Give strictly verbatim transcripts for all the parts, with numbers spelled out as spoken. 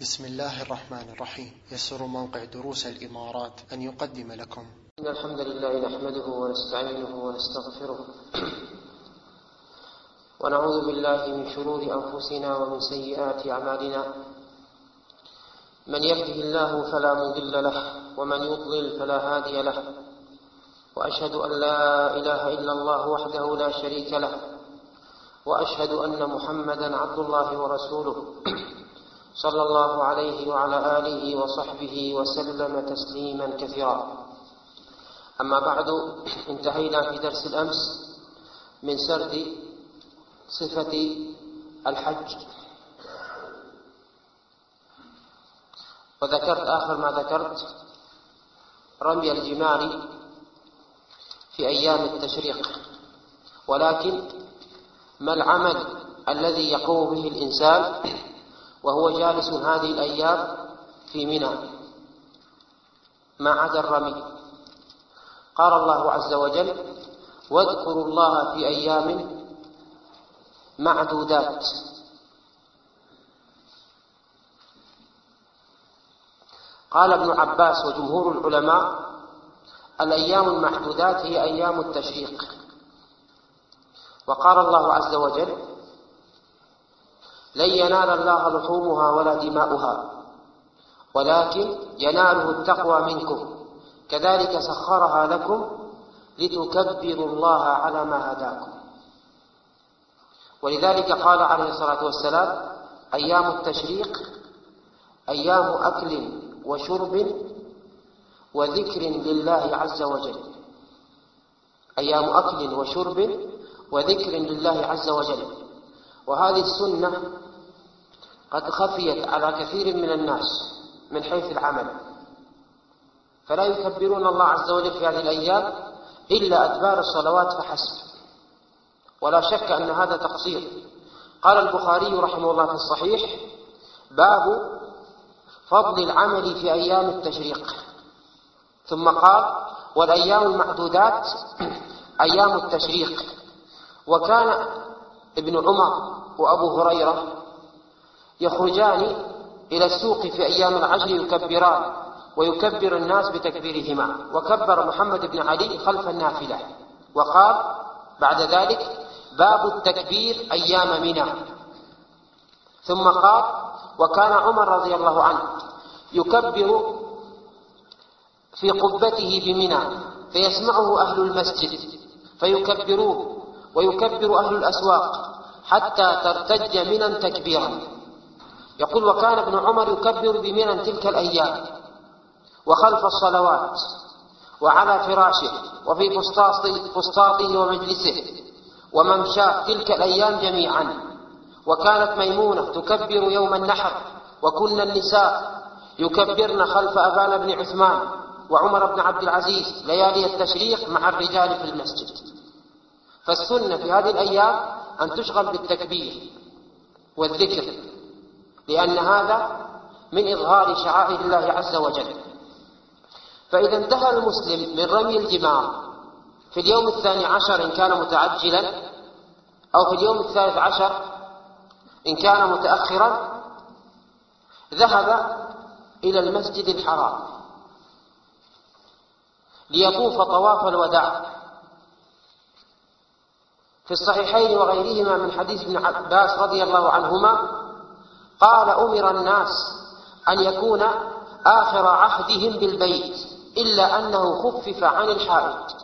بسم الله الرحمن الرحيم. يسر موقع دروس الإمارات أن يقدم لكم إن الحمد لله نحمده ونستعينه ونستغفره ونعوذ بالله من شرور أنفسنا ومن سيئات أعمالنا. من يهده الله فلا مضل له ومن يضلل فلا هادي له، وأشهد أن لا إله إلا الله وحده لا شريك له، وأشهد أن محمدا عبد الله ورسوله صلى الله عليه وعلى آله وصحبه وسلم تسليما كثيرا. أما بعد، انتهينا في درس الأمس من سرد صفة الحج، وذكرت آخر ما ذكرت رمي الجمار في أيام التشريق، ولكن ما العمل الذي يقوم به الإنسان وهو جالس هذه الأيام في منى ما عدا الرمي؟ قال الله عز وجل: واذكروا الله في أيام معدودات. قال ابن عباس وجمهور العلماء: الأيام المعدودات هي أيام التشريق. وقال الله عز وجل: لن ينال الله لحومها ولا دماؤها ولكن يناله التقوى منكم كذلك سخرها لكم لتكبروا الله على ما هداكم. ولذلك قال عليه الصلاة والسلام: أيام التشريق أيام أكل وشرب وذكر لله عز وجل. أيام أكل وشرب وذكر لله عز وجل. وهذه السنة قد خفيت على كثير من الناس من حيث العمل، فلا يكبرون الله عز وجل في هذه الأيام إلا أدبار الصلوات فحسب، ولا شك أن هذا تقصير. قال البخاري رحمه الله في الصحيح: باب فضل العمل في أيام التشريق، ثم قال: والأيام المعدودات أيام التشريق. وكان ابن عمر وأبو هريرة يخرجان إلى السوق في أيام العشر يكبران، ويكبر الناس بتكبيرهما. وكبر محمد بن علي خلف النافلة. وقال بعد ذلك: باب التكبير أيام منى. ثم قال: وكان عمر رضي الله عنه يكبر في قبته بمنى فيسمعه أهل المسجد فيكبروه، ويكبر أهل الأسواق حتى ترتج منى تكبيرا. يقول: وكان ابن عمر يكبر بمنى تلك الأيام وخلف الصلوات وعلى فراشه وفي فسطاطه ومجلسه وممشاه تلك الأيام جميعا. وكانت ميمونة تكبر يوم النحر، وكنا النساء يكبرن خلف أبان بن عثمان وعمر بن عبد العزيز ليالي التشريق مع الرجال في المسجد. فالسنة في هذه الأيام أن تشغل بالتكبير والذكر، لأن هذا من إظهار شعائر الله عز وجل. فإذا انتهى المسلم من رمي الجمار في اليوم الثاني عشر إن كان متعجلا، أو في اليوم الثالث عشر إن كان متأخرا، ذهب إلى المسجد الحرام ليطوف طواف الوداع. في الصحيحين وغيرهما من حديث ابن عباس رضي الله عنهما قال: أمر الناس أن يكون آخر عهدهم بالبيت إلا أنه خفف عن الحائط.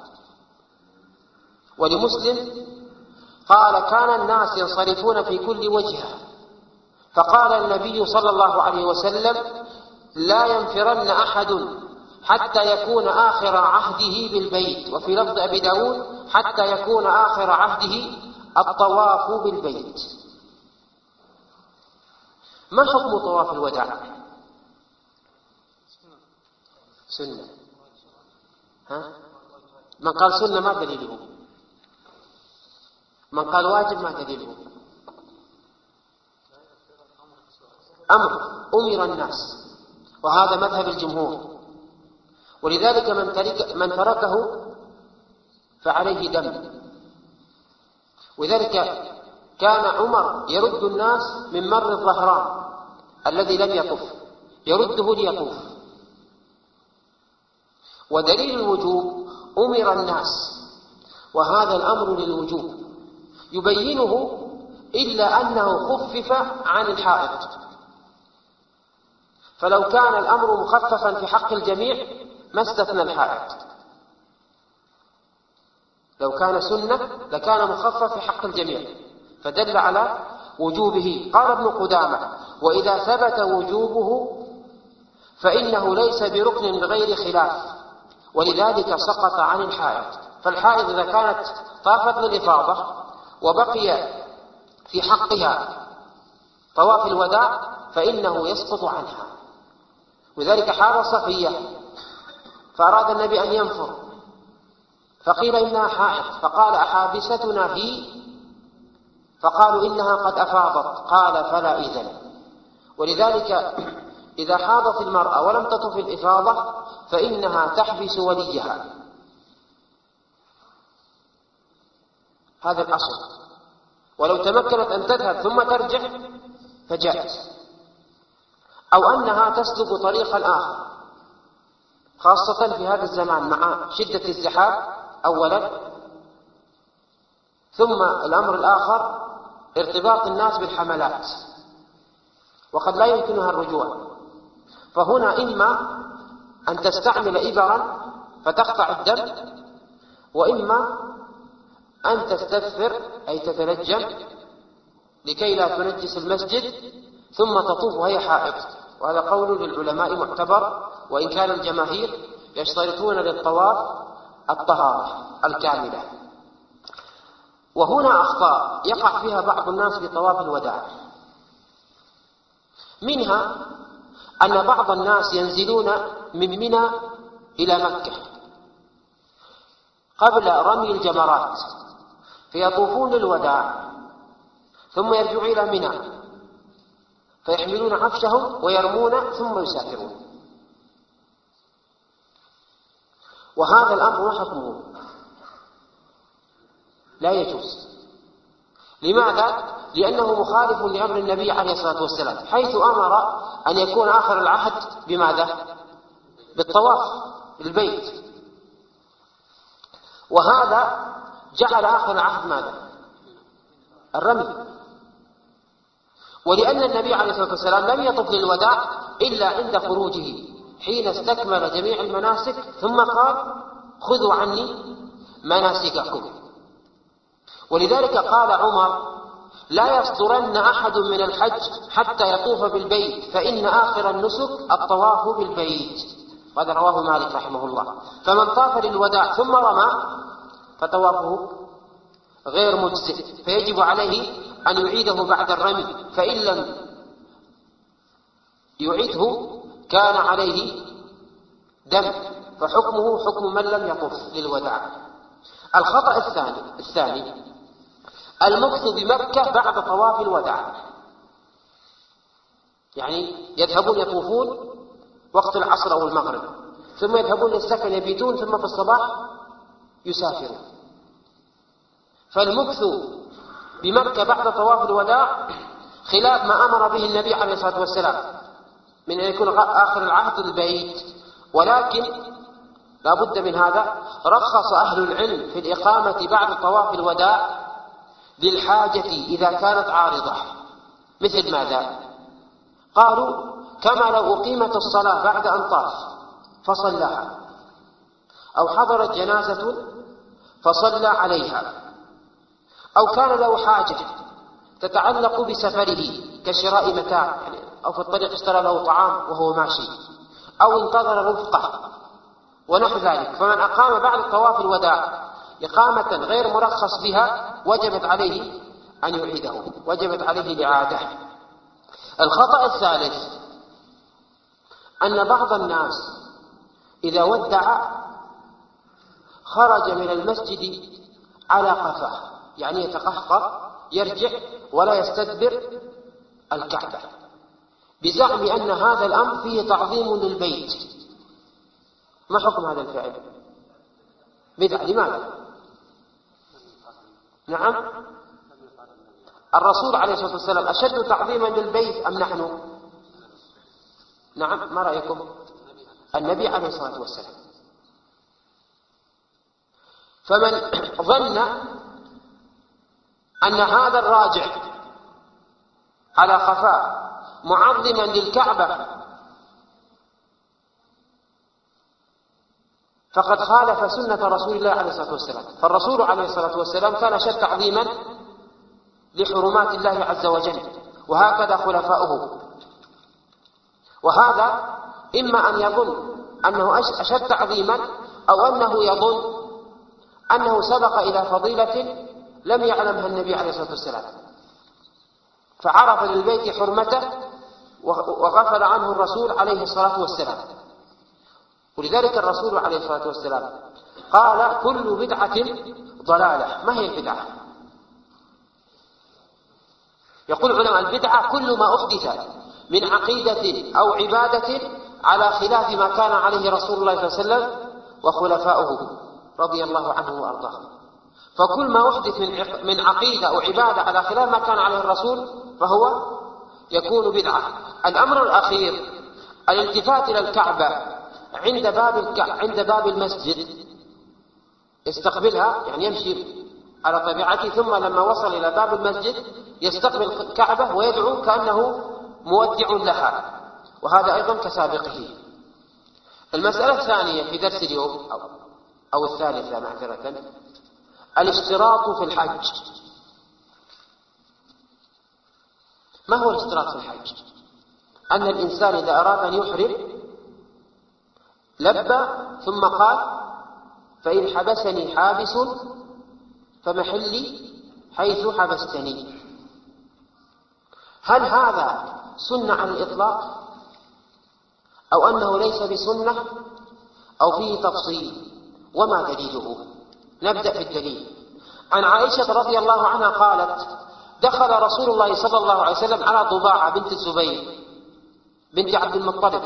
ولمسلم قال: كان الناس ينصرفون في كل وجهة، فقال النبي صلى الله عليه وسلم: لا ينفرن أحد حتى يكون آخر عهده بالبيت. وفي لفظ أبي داود: حتى يكون آخر عهده الطواف بالبيت. ما حكم طواف الوداع؟ سنة. ها؟ من قال سنة ما دليله؟ من قال واجب ما دليله؟ أمر، أمر الناس، وهذا مذهب الجمهور. ولذلك من ترك من تركه فعليه دم. وذلك كان عمر يرد الناس من مر الظهران الذي لم يطف يرده ليطوف. ودليل الوجوب أمر الناس، وهذا الأمر للوجوب يبينه إلا أنه خفف عن الحائض. فلو كان الأمر مخففا في حق الجميع ما استثنى الحائض، لو كان سنة لكان مخفف في حق الجميع، فدل على وجوبه. قال ابن قدامة: وإذا ثبت وجوبه فإنه ليس بركن بغير خلاف، ولذلك سقط عن الحائض. فالحائض إذا كانت طافت للإفاضة وبقي في حقها طواف الوداع فإنه يسقط عنها. وذلك حال صفية، فأراد النبي أن ينفر فقيل إنها حائض، فقال: أحابستنا هي؟ فقالوا: إنها قد أفاضت. قال: فلا إذن. ولذلك إذا حاضت المرأة ولم تطف الإفاضة فإنها تحبس وليها، هذا الأصل. ولو تمكنت أن تذهب ثم ترجع فجائز، أو أنها تسلك طريقا آخر، خاصة في هذا الزمان مع شدة الزحام أولا، ثم الأمر الآخر ارتباط الناس بالحملات وقد لا يمكنها الرجوع. فهنا إما أن تستعمل إبرا فتقطع الدم، وإما أن تستثفر أي تتنجم لكي لا تنجس المسجد ثم تطوف وهي حائض. وهذا قول للعلماء معتبر، وإن كان الجماهير يشترطون للطواف الطهارة الكاملة. وهنا أخطاء يقع فيها بعض الناس في طواف الوداع، منها أن بعض الناس ينزلون من منى إلى مكة قبل رمي الجمرات فيطوفون للوداع، ثم يرجعون إلى منى فيحملون عفشهم ويرمون ثم يسافرون. وهذا الأمر ما حكمه؟ لا يجوز. لماذا؟ لأنه مخالف لأمر النبي عليه الصلاة والسلام، حيث أمر أن يكون آخر العهد بماذا؟ بالطواف البيت. وهذا جعل آخر العهد ماذا؟ الرمي. ولأن النبي عليه الصلاة والسلام لم يطف للوداع إلا عند خروجه حين استكمل جميع المناسك، ثم قال: خذوا عني مناسككم. ولذلك قال عمر: لا يصدرن أحد من الحج حتى يطوف بالبيت، فإن آخر النسك الطواف بالبيت. هذا رواه مالك رحمه الله. فمن طاف للوداع ثم رمى فطوافه غير مجزئ، فيجب عليه أن يعيده بعد الرمي، فإن لم يعيده كان عليه دم، فحكمه حكم من لم يطف للوداع. الخطأ الثاني الثاني المكث بمكة بعد طواف الوداع، يعني يذهبون يطوفون وقت العصر أو المغرب، ثم يذهبون للسكن يبيتون، ثم في الصباح يسافرون. فالمكث بمكة بعد طواف الوداع خلاف ما أمر به النبي عليه الصلاة والسلام من أن يكون آخر العهد البيت. ولكن لا بد من هذا، رخص أهل العلم في الإقامة بعد طواف الوداع للحاجة إذا كانت عارضة. مثل ماذا؟ قالوا: كما لو أقيمت الصلاة بعد أن طاف فصلاها، أو حضرت جنازة فصلى عليها، أو كان له حاجة تتعلق بسفره كشراء متاع، يعني أو في الطريق اشترى له طعام وهو ماشي، أو انتظر رفقه ونحو ذلك. فمن أقام بعد طواف الوداع إقامة غير مرخص بها وجبت عليه أن يعيده، وجبت عليه الإعادة. الخطأ الثالث أن بعض الناس إذا ودع خرج من المسجد على قفاه، يعني يتقهقر يرجع ولا يستدبر الكعبة، بزعم أن هذا الأمر فيه تعظيم للبيت. ما حكم هذا الفعل؟ بدعة. لماذا؟ نعم، الرسول عليه الصلاة والسلام أشد تعظيما للبيت أم نحن؟ نعم، ما رأيكم؟ النبي عليه الصلاة والسلام. فمن ظن أن هذا الراجع على خفاء معظما للكعبة فقد خالف سنة رسول الله عليه الصلاة والسلام. فالرسول عليه الصلاة والسلام كان أشد تعظيما لحرمات الله عز وجل، وهكذا خلفاؤه. وهذا إما أن يظن أنه أشد تعظيما، أو أنه يظن أنه سبق إلى فضيلة لم يعلمها النبي عليه الصلاة والسلام، فعرف للبيت حرمته وغفل عنه الرسول عليه الصلاة والسلام. ولذلك الرسول عليه الصلاة والسلام قال: كل بدعة ضلالة. ما هي البدعة؟ يقول علماء البدعة كل ما أحدث من عقيدة أو عبادة على خلاف ما كان عليه رسول الله صلى الله عليه وسلم وخلفاؤه رضي الله عنه وأرضاه. فكل ما أحدث من عقيدة أو عبادة على خلاف ما كان عليه الرسول فهو يكون بدعة. الأمر الأخير الالتفات إلى الكعبة عند باب عند باب المسجد، يستقبلها يعني يمشي على طبيعته، ثم لما وصل إلى باب المسجد يستقبل الكعبة ويدعو كأنه مودع لها، وهذا أيضا كسابقه. المسألة الثانية في درس اليوم أو, أو الثالثة معذرة، الاشتراط في الحج. ما هو الاشتراط في الحج؟ أن الإنسان إذا أراد أن يحرم لبى ثم قال: فإن حبسني حابس فمحلي حيث حبستني. هل هذا سنة على الإطلاق، أو أنه ليس بسنة، أو فيه تفصيل؟ وما دليله؟ نبدأ بالدليل. عن عائشة رضي الله عنها قالت: دخل رسول الله صلى الله عليه وسلم على ضباعة بنت الزبير بنت عبد المطلب،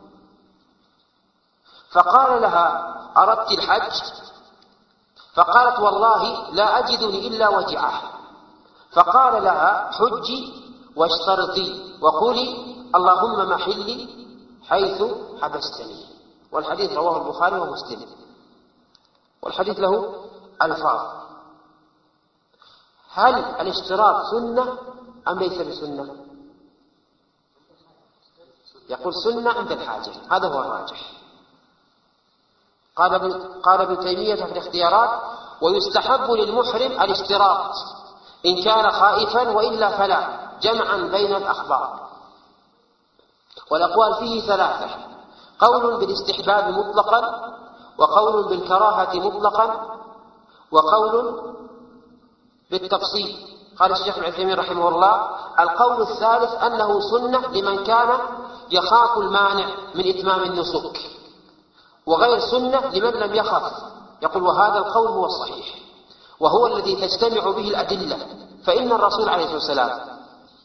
فقال لها: أردت الحج؟ فقالت: والله لا أجدني إلا وجعه. فقال لها: حجي واشترطي وقولي اللهم محلي حيث حبستني. والحديث رواه البخاري ومسلم، والحديث له ألفاظ. هل الاشتراط سنة أم ليس بسنة؟ يقول سنة عند الحاجة، هذا هو الراجح. قال ابن, قال ابن تيمية في الاختيارات: ويستحب للمحرم الاشتراط إن كان خائفا، وإلا فلا، جمعا بين الأخبار. والأقوال فيه ثلاثة: قول بالاستحباب مطلقا، وقول بالكراهة مطلقا، وقول بالتفصيل. قال الشيخ ابن عثيمين رحمه الله: القول الثالث أنه سنة لمن كان يخاف المانع من إتمام النسك، وغير سنة لمن لم يخف. يقول: وهذا القول هو الصحيح، وهو الذي تجتمع به الأدلة. فإن الرسول عليه الصلاة والسلام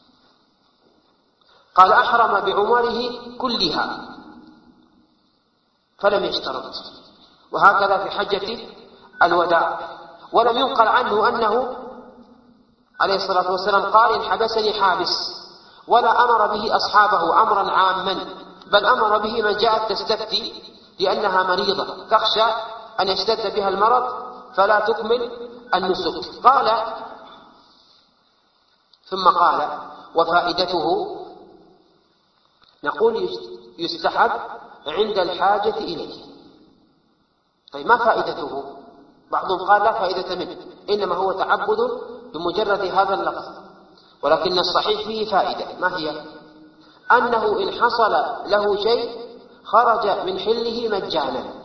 قال: أحرم بعمره كلها فلم يشترط، وهكذا في حجة الوداع. ولم ينقل عنه أنه عليه الصلاة والسلام قال: إن حبسني حابس، ولا أمر به أصحابه أمرا عاما، بل أمر به من جاءت تستفتي لأنها مريضة تخشى أن يشتد بها المرض فلا تكمل النسك. قال ثم قال: وفائدته، نقول يستحب عند الحاجة إليه. طيب ما فائدته؟ بعضهم قال لا فائدة منه، إنما هو تعبد بمجرد هذا اللفظ، ولكن الصحيح فيه فائدة. ما هي؟ أنه إن حصل له شيء خرج من حله مجانا،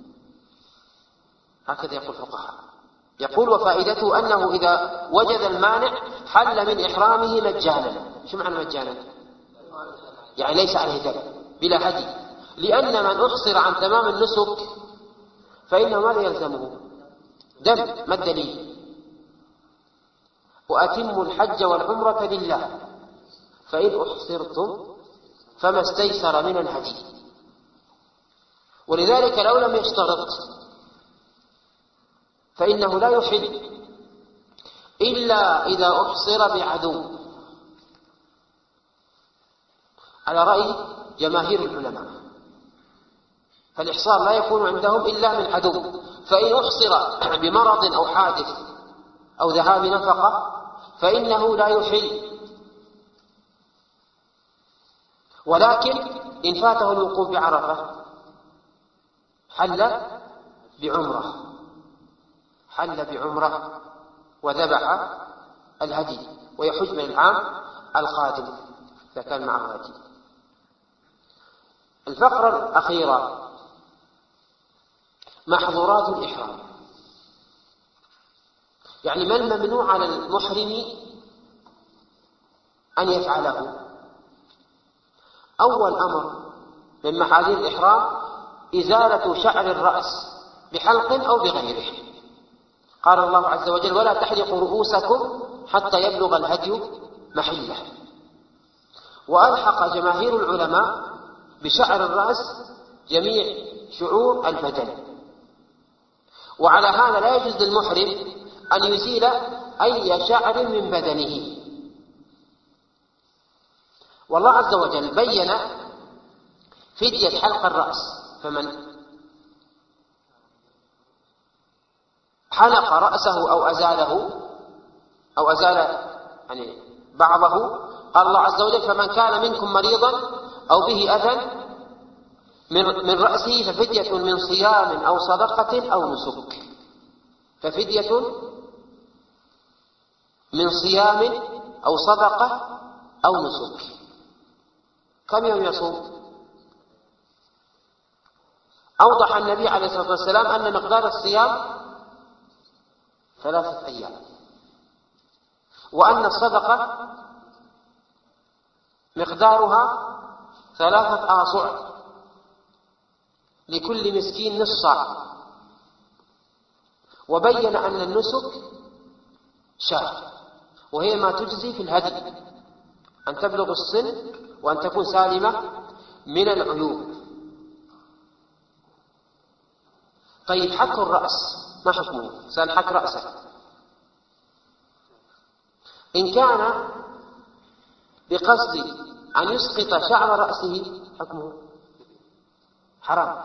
هكذا يقول الفقهاء. يقول: وفائدته أنه إذا وجد المانع حل من إحرامه مجانا. شو معنى مجانا؟ يعني ليس عليه دم، بلا هدي، لأن من أحصر عن تمام النسك فإنه ماذا يلزمه؟ دم. ما الدليل؟ وأتموا الحج والعمرة لله فإن أحصرتم فما استيسر من الهدي. ولذلك لو لم يشترط فإنه لا يحل إلا إذا أحصر بعدو، على رأي جماهير العلماء، فالإحصار لا يكون عندهم إلا من عدو، فإن أحصر بمرض أو حادث أو ذهاب نفقة فإنه لا يحل، ولكن إن فاته الوقوف بعرفة حل بعمرة حل بعمرة وذبح الهدي ويحج من العام القادم إذا كان معه هدي. الفقرة الأخيرة محظورات الإحرام، يعني ما الممنوع على المحرم أن يفعله. أول أمر من محاذير الإحرام إزالة شعر الرأس بحلق أو بغيره. قال الله عز وجل: ولا تحلقوا رؤوسكم حتى يبلغ الهدي محله. وألحق جماهير العلماء بشعر الرأس جميع شعور البدن، وعلى هذا لا يجوز للمحرم أن يزيل أي شعر من بدنه. والله عز وجل بين فدية حلق الرأس، فمن حلق رأسه أو أزاله أو أزال يعني بعضه، قال الله عز وجل: فمن كان منكم مريضا أو به أذى من رأسه ففدية من صيام أو صدقة أو نسك. ففدية من صيام أو صدقة أو نسك. كم يوم يصوم؟ أوضح النبي عليه الصلاة والسلام أن مقدار الصيام ثلاثة أيام، وأن الصدقة مقدارها ثلاثة آصع لكل مسكين نصف صاع، وبين أن النسك شاة، وهي ما تجزي في الهدي، أن تبلغ السن وأن تكون سالمة من العيوب. طيب حك الرأس ما حكمه؟ سنحك رأسه. إن كان بقصد أن يسقط شعر رأسه حكمه حرام،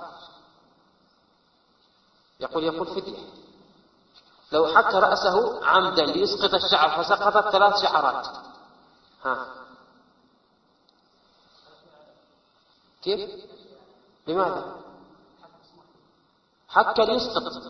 يقول يقول فدية. لو حك رأسه عمدا ليسقط الشعر فسقطت ثلاث شعرات، ها كيف؟ لماذا؟ حك ليسقط،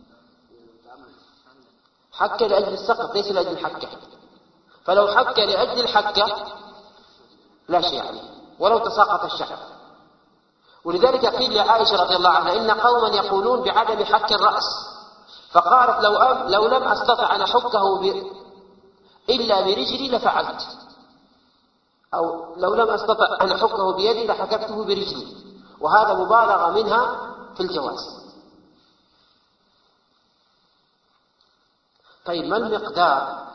حك لأجل السقط ليس لأجل الحكة. فلو حك لأجل الحكة لا شيء عليه ولو تساقط الشعر. ولذلك قيل لعائشة رضي الله عنها: إن قوما يقولون بعدم حك الرأس، فقالت: لو, لو لم أستطع أن أحكه ب... إلا برجلي لفعلت، أو لو لم أستطع أن أحكه بيدي لحككته برجلي. وهذا مبالغة منها في الجواز. طيب ما المقدار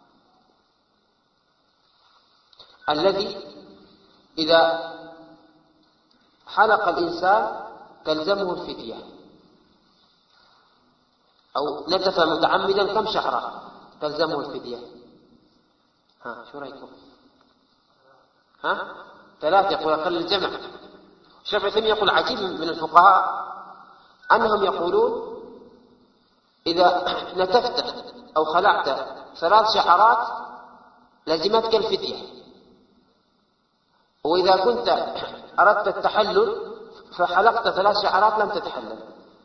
الذي إذا حلق الإنسان تلزمه الفدية، أو نتف متعمدا كم شعرة تلزمه الفدية؟ ها شو رأيكم؟ ها ثلاثة يقول أقل الجمع. الشافعي ثاني يقول عجيب من الفقهاء أنهم يقولون إذا نتفت أو خلعت ثلاث شعرات لزمتك الفدية، وإذا كنت أردت التحلل فحلقت ثلاث شعرات لم تتحلل.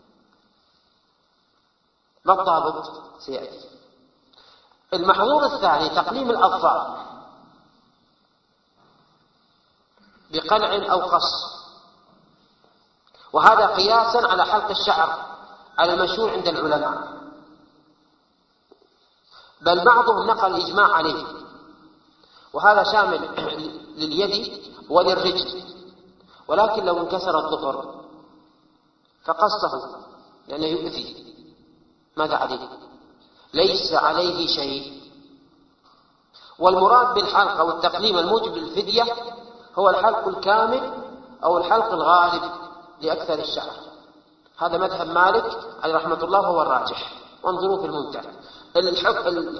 ما الضابط؟ سيأتي. المحظور الثاني تقليم الأظفار بقلع أو قص، وهذا قياسا على حلق الشعر على المشهور عند العلماء، بل بعضهم نقل الإجماع عليه، وهذا شامل لليد وللرجل. ولكن لو انكسر الظفر فقصه لأنه يؤذي، ماذا عليه؟ ليس عليه شيء. والمراد بالحلق أو التقليم الموجب للفدية هو الحلق الكامل أو الحلق الغالب لأكثر الشعر. هذا مذهب مالك عليه رحمة الله هو الراجح، وانظروا في الممتع.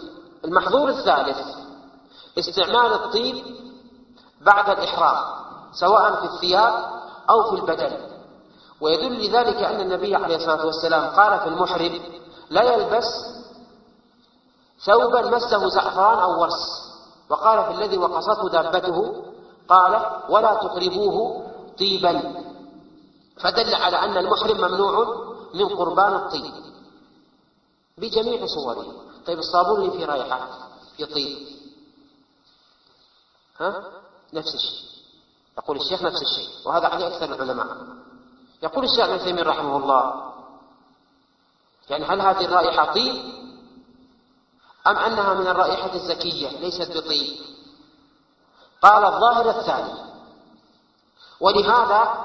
المحظور الثالث استعمال الطيب بعد الإحرام سواء في الثياب أو في البدن. ويدل لذلك أن النبي عليه الصلاة والسلام قال في المحرم لا يلبس ثوبا مسه زعفران أو ورس، وقال في الذي وقصته دابته قال ولا تقربوه طيبا، فدل على أن المحرم ممنوع من قربان الطيب بجميع صوره. طيب الصابون اللي فيه رائحة يطيب، ها؟ نفس الشيء، يقول الشيخ نفس الشيء، وهذا عليه أكثر العلماء. يقول الشيخ ابن تيمية رحمه الله يعني هل هذه الرائحة طيب أم أنها من الرائحة الزكية ليست بطيب؟ قال الظاهر الثاني، ولهذا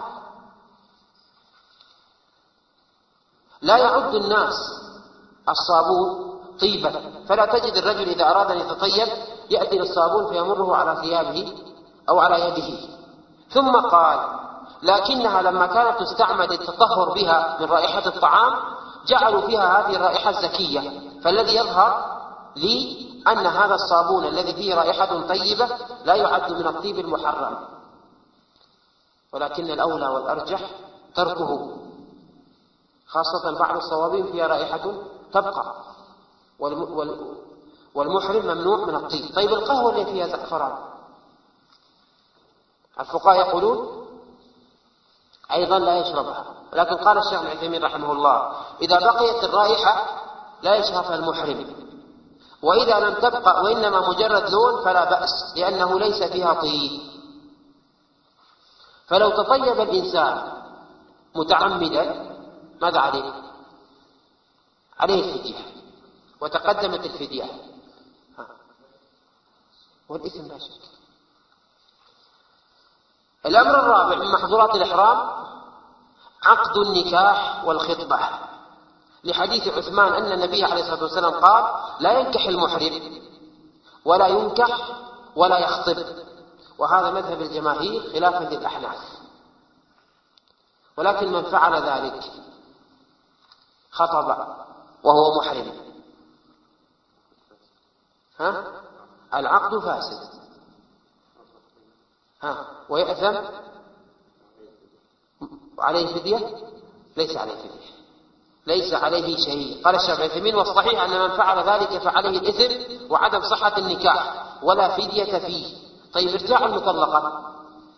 لا يعد الناس الصابون طيبا، فلا تجد الرجل إذا أراد أن يتطيب يأتي للصابون فيمره على ثيابه أو على يده. ثم قال لكنها لما كانت تستعمل للتطهر بها من رائحة الطعام جعلوا فيها هذه الرائحة الزكية، فالذي يظهر لي أن هذا الصابون الذي فيه رائحة طيبة لا يعد من الطيب المحرم، ولكن الأولى والأرجح تركه، خاصة بعض الصوابين فيها رائحة تبقى، والمحرم ممنوع من الطيب. طيب القهوة اللي فيها زعفران الفقهاء يقولون أيضا لا يشربها، لكن قال الشيخ ابن عثيمين رحمه الله إذا بقيت الرائحة لا يشربها المحرم، وإذا لم تبقى وإنما مجرد لون فلا بأس لأنه ليس فيها طيب. فلو تطيب الإنسان متعمدا ماذا عليه؟ عليه الفدية، وتقدمت الفدية والإثم لا شك. الأمر الرابع من محظورات الإحرام عقد النكاح والخطبة، لحديث عثمان أن النبي عليه الصلاة والسلام قال لا ينكح المحرم ولا ينكح ولا يخطب، وهذا مذهب الجماهير خلافا للأحناف. ولكن من فعل ذلك خطب وهو محرم ها العقد فاسد ها ويأثم عليه فدية؟ ليس عليه فدية، ليس عليه شيء. قال الشيخ ابن عثيمين والصحيح أن من فعل ذلك فعليه الإثم وعدم صحة النكاح ولا فدية فيه. طيب ارجاع المطلقة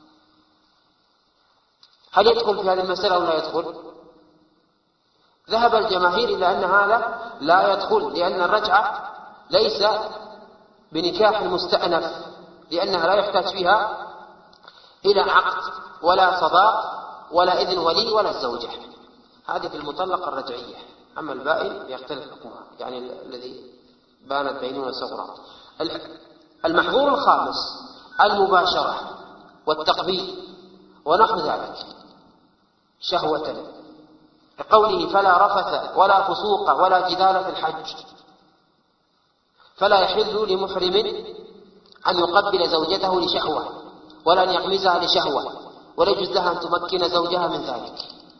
هل يدخل في هذه المسألة أو لا يدخل؟ ذهب الجماهير إلى أن هذا لا يدخل، لأن الرجعة ليس بنكاح مستأنف، لأنها لا يحتاج فيها إلى عقد ولا صداق ولا إذن ولي ولا الزوجة. هذه في المطلقة الرجعية، أما البائن يختلف حكمها، يعني الذي بانت بينونة صغرى. المحظور الخامس المباشرة والتقبيل ونحو ذلك شهوة، لقوله فلا رفث ولا فسوق ولا جدال في الحج، فلا يحل لمحرم أن يقبل زوجته لشهوة ولا أن يغمزها لشهوة، ولا يجوز لها أن تمكن زوجها من ذلك.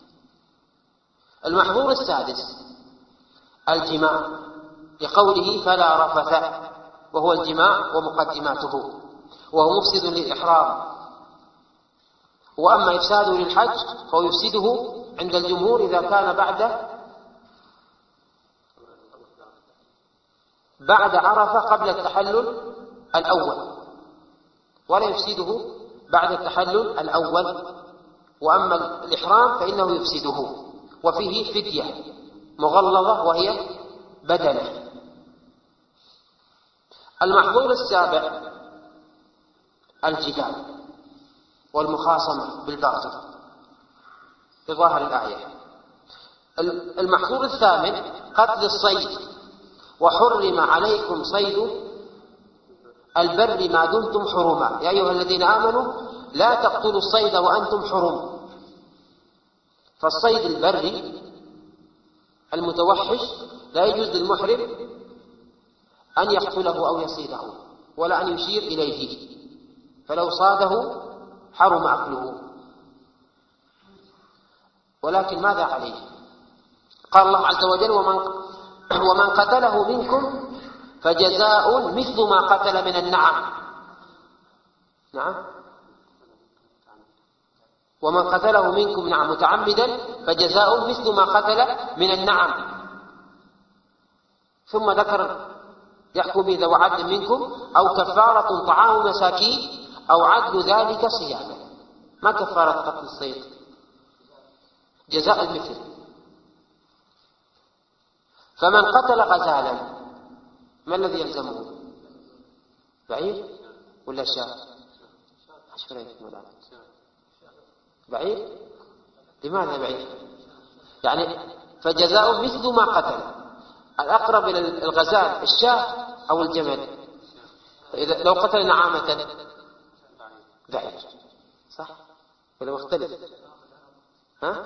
المحظور السادس الجماع، لقوله فلا رفث، وهو الجماع ومقدماته، وهو مفسد للإحرام. وأما إفساده للحج فهو يفسده عند الجمهور إذا كان بعد بعد عرفة قبل التحلل الأول، ولا يفسده بعد التحلل الأول. وأما الإحرام فإنه يفسده، وفيه فدية مغلظة وهي بدنة. المحظور السابع الجدال والمخاصمة بالباطل بظاهر الآية. المحظور الثامن قتل الصيد، وحرم عليكم صيد البر ما دمتم حرما يا أيها الذين آمنوا لا تقتلوا الصيد وأنتم حرم. فالصيد البري المتوحش لا يجوز للمحرم أن يقتله أو يصيده ولا أن يشير إليه، فلو صاده حرم أكله. ولكن ماذا عليه؟ قال الله عز وجل ومن, ومن قتله منكم فجزاء مثل ما قتل من النعم. نعم ومن قتله منكم نعم متعمدا فجزاؤه مثل ما قتل من النعم. ثم ذكر يحكم به ذو عدل منكم أو كفارة طعام مساكين أو عدل ذلك صياما. ما كفارة قتل الصيد؟ جزاء المثل. فمن قتل غزالا ما الذي يلزمه؟ بعير ولا شاة؟ بعير. لماذا بعير؟ يعني فجزاء مثل ما قتل. الأقرب إلى الغزال الشاة أو الجمل؟ فإذا لو قتل نعامة بعير صح ولا مختلف؟ ها؟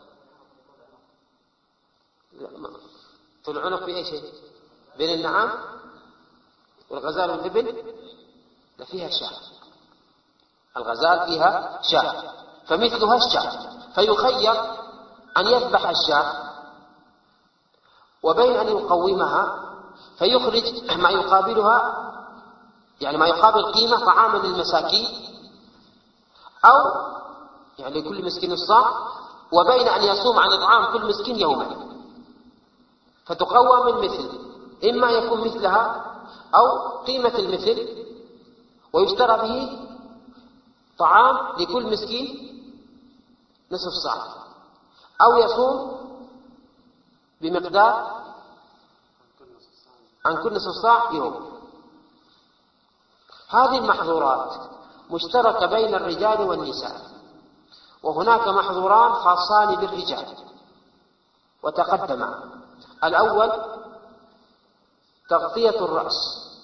طول العنق في أي شيء بين النعام والغزال والإبل؟ لا، فيها شاة. الغزال فيها شاة فمثلها الشاة، فيخير أن يذبح الشاة وبين أن يقومها فيخرج ما يقابلها، يعني ما يقابل قيمة طعاما للمساكين أو يعني لكل مسكين الصاع، وبين أن يصوم عن إطعام كل مسكين يوما، فتقوم من مثل، إما يكون مثلها أو قيمة المثل ويشترى به طعام لكل مسكين نصف صاع، أو يصوم بمقدار عن كل نصف صاع يوم. هذه المحظورات مشتركة بين الرجال والنساء، وهناك محظوران خاصان بالرجال وتقدما. الأول تغطية الرأس،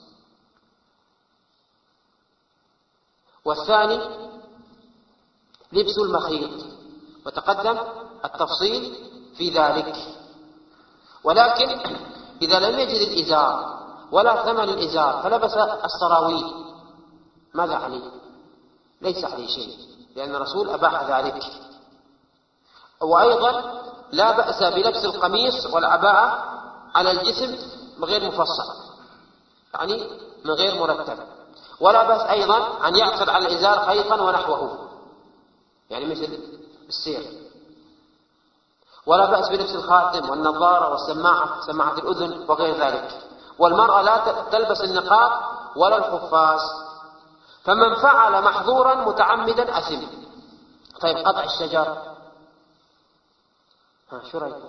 والثاني لبس المخيط، وتقدم التفصيل في ذلك. ولكن إذا لم يجد الإزار ولا ثمن الإزار فلبس السراويل ماذا عليه؟ ليس عليه شيء، لأن الرسول أباح ذلك. وأيضا لا بأس بلبس القميص والعباءة على الجسم غير مفصل، يعني من غير مرتب. ولا بأس أيضا أن يعقد على الإزار خيطا ونحوه، يعني مثل السير. ولا بأس بلبس الخاتم والنظارة والسماعة، سماعة الأذن وغير ذلك. والمرأة لا تلبس النقاب ولا القفاز. فمن فعل محظورا متعمدا أثم. طيب قطع الشجر، ها شو رأيك؟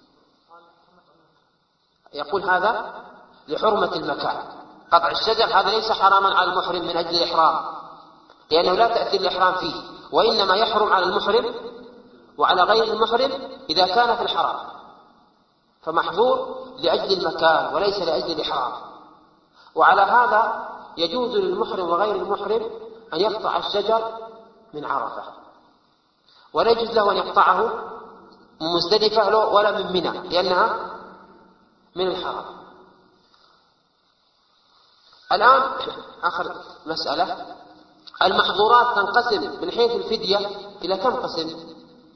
يقول هذا لحرمة المكان. قطع الشجر هذا ليس حراما على المحرم من أجل الإحرام، لأنه لا تأثير الإحرام فيه، وإنما يحرم على المحرم وعلى غير المحرم إذا كان في الحرام، فمحظور لأجل المكان وليس لأجل الإحرام. وعلى هذا يجوز للمحرم وغير المحرم أن يقطع الشجر من عرفة، ولا يجوز له أن يقطعه من مزدلفة ولا من منى، لأنها من الحرام. الآن آخر مسألة، المحظورات تنقسم من حيث الفدية إلى كم قسم؟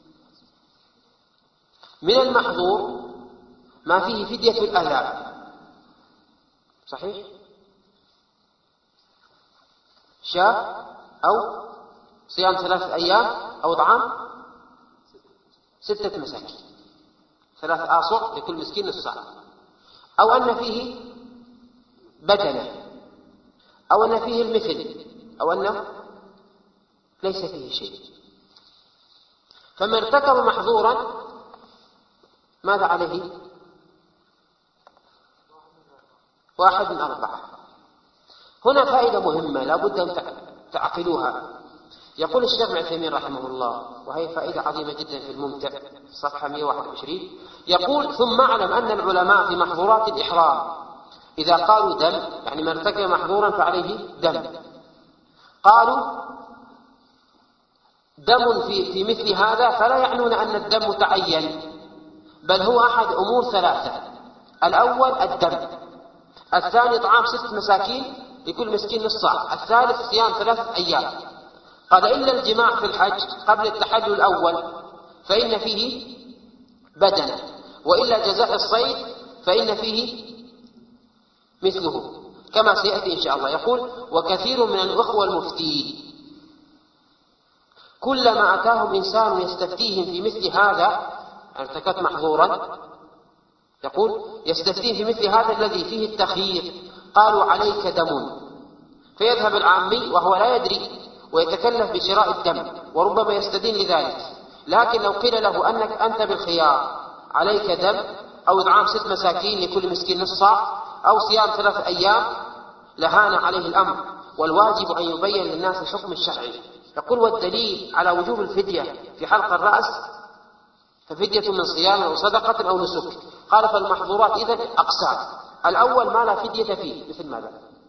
من المحظور ما فيه فدية الأهلاك، صحيح؟ شاة أو صيام ثلاثة أيام أو طعام ستة مساكين، ثلاث آصع لكل مسكين الصاع، أو أن فيه بدنة، أو أن فيه المثل، أو أن ليس فيه شيء. فمن ارتكب محظورا ماذا عليه؟ واحد من أربعة. هنا فائدة مهمة لا بد أن تعقلوها. يقول الشيخ ابن عثيمين رحمه الله، وهي فائدة عظيمة جدا في الممتع صفحة مئة وواحد وعشرين، يقول: ثم اعلم أن العلماء في محظورات الإحرام إذا قالوا دم، يعني من ارتكب محظورا فعليه دم، قالوا دم في, في مثل هذا، فلا يعنون أن الدم متعين، بل هو أحد أمور ثلاثة: الأول الدم، الثاني طعام ست مساكين لكل مسكين نصف صاع، الثالث صيام ثلاثة أيام. قال: إلا الجماع في الحج قبل التحلل الأول فإن فيه بدنة، وإلا جزاء الصيد فإن فيه مثله، كما سيأتي إن شاء الله. يقول: وكثير من الأخوة المفتين كلما أتاهم إنسان يستفتيهم في مثل هذا، ارتكبت محظورا، يقول يستفتيهم في مثل هذا الذي فيه التخيير، قالوا عليك دم، فيذهب العامي وهو لا يدري ويتكلف بشراء الدم وربما يستدين لذلك. لكن لو قيل له أنك أنت بالخيار، عليك دم أو إطعام ست مساكين لكل مسكين نصف صاع أو صيام ثلاث أيام، لهان عليه الأمر، والواجب أن يبين للناس الحكم الشرعي. يقول والدليل على وجوب الفدية في حلق الرأس ففدية من صيام أو صدقة أو نسك. قال فالمحظورات إذن أقسام: الأول ما لا فدية فيه، مثل ماذا؟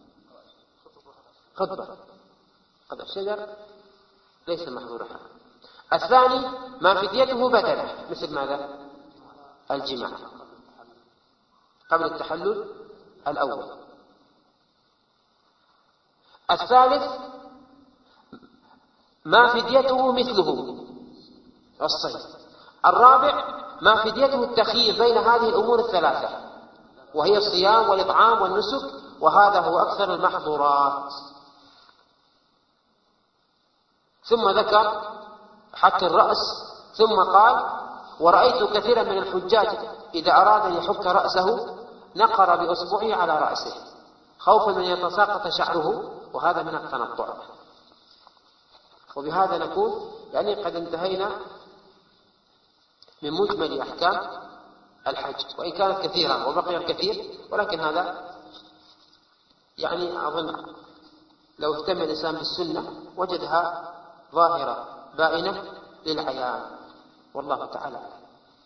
خطبة، قطع الشجر ليس محظورها. الثاني ما فديته بدنه، مثل ماذا؟ الجماع قبل التحلل الأول. الثالث ما فديته مثله الصيد. الرابع ما فديته التخيير بين هذه الأمور الثلاثة، وهي الصيام والإطعام والنسك، وهذا هو أكثر المحظورات. ثم ذكر حك الرأس، ثم قال ورأيت كثيرا من الحجاج إذا أراد أن يحك رأسه نقر بأصبعه على رأسه خوفا من يتساقط شعره، وهذا من التنطع. وبهذا نكون يعني قد انتهينا من مجمل أحكام الحج، وإن كانت كثيرة وبقي الكثير، ولكن هذا يعني أظن لو اهتم الإنسان بالسنة وجدها ظاهرة بائنة للعيان، والله تعالى أعلم.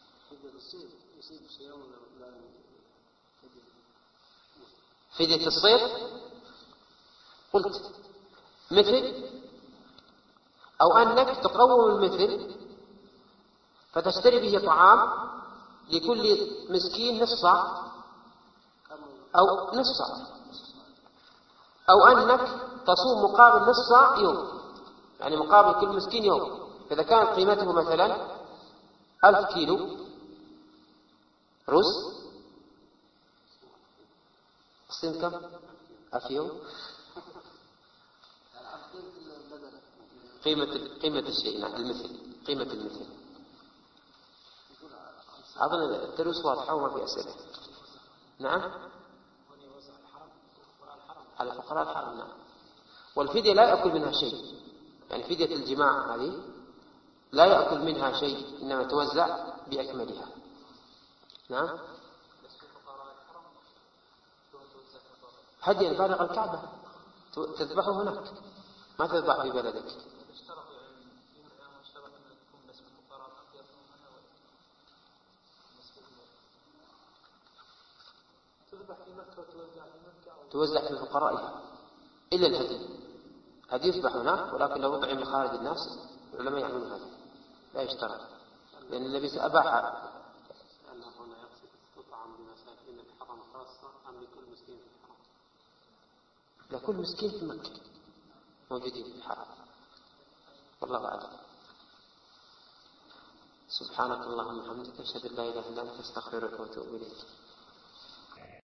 فدية الصيد قلت مثل، أو أنك تقوم المثل فتشتري به طعام لكل مسكين نصف صاع أو نصف صاع، أو أنك تصوم مقابل نصف صاع يوم، يعني مقابل كل مسكين يوم. فإذا كانت قيمته مثلا ألف كيلو رز، الصين كم؟ ألف يوم. قيمة قيمة الشيء، نعم، المثل، قيمة المثل. أظن الدروس واضحة وما في أسئلة. نعم، على فقراء الحرم. نعم. والفدية لا يأكل منها شيء، يعني فدية الجماع هذه لا يأكل منها شيء، إنما توزع بأكملها. نعم. هدي بالغ الكعبة تذبحه هناك، ما تذبح في بلدك. توزع في فقرائها إلا الهدي، هدي يذبح هناك، ولكن لو يطعم خارج الناس العلماء يعملون هذا، لا يشترط، لأن النبي أباح. أنه هنا يقصد تطعم بمساكين الحرم خاصة أم لكل مسكين في الحرم؟ لكل مسكين في مكة موجودين في الحرم، والله أعلم. سبحانك اللهم وبحمدك، أشهد أن لا إله إلا أنت، أستغفرك وأتوب إليك.